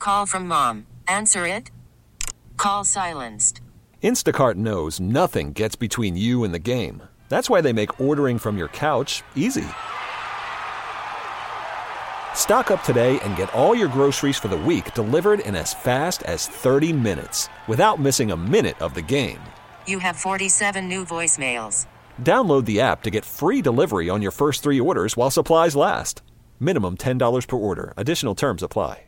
call from mom. Answer it. Call silenced. Instacart knows nothing gets between you and the game. That's why they make ordering from your couch easy. Stock up today and get all your groceries for the week delivered in as fast as 30 minutes without missing a minute of the game. You have 47 new voicemails. Download the app to get free delivery on your first 3 orders while supplies last. Minimum $10 per order. Additional terms apply.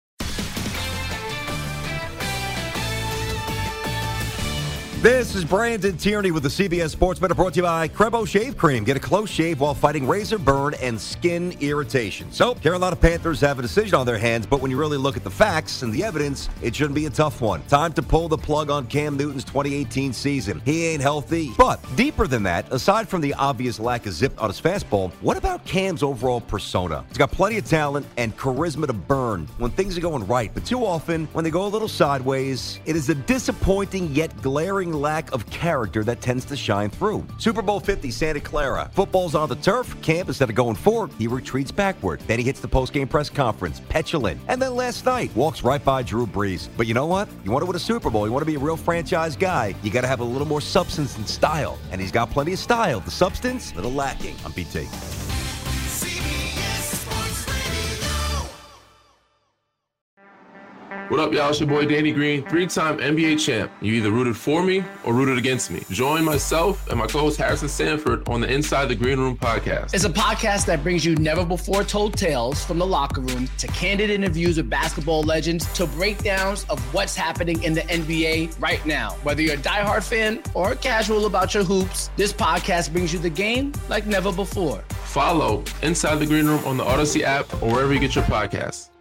This is Brandon Tierney with the CBS Sports Minute, brought to you by Crebo Shave Cream. Get a close shave while fighting razor burn and skin irritation. So, Carolina Panthers have a decision on their hands, but when you really look at the facts and the evidence, it shouldn't be a tough one. Time to pull the plug on Cam Newton's 2018 season. He ain't healthy. But deeper than that, aside from the obvious lack of zip on his fastball, what about Cam's overall persona? He's got plenty of talent and charisma to burn when things are going right. But too often, when they go a little sideways, it is a disappointing yet glaring lack of character that tends to shine through. Super Bowl 50, Santa Clara. Football's on the turf. Cam, instead of going forward, he retreats backward. Then he hits the post-game press conference, petulant. And then last night, walks right by Drew Brees. But you know what? You want to win a Super Bowl, you want to be a real franchise guy, you got to have a little more substance and style. And he's got plenty of style. The substance, a little lacking. I'm BT. What up, y'all? It's your boy Danny Green, 3-time NBA champ. You either rooted for me or rooted against me. Join myself and my co-host Harrison Sanford on the Inside the Green Room podcast. It's a podcast that brings you never-before-told tales from the locker room to candid interviews with basketball legends to breakdowns of what's happening in the NBA right now. Whether you're a diehard fan or casual about your hoops, this podcast brings you the game like never before. Follow Inside the Green Room on the Odyssey app or wherever you get your podcasts.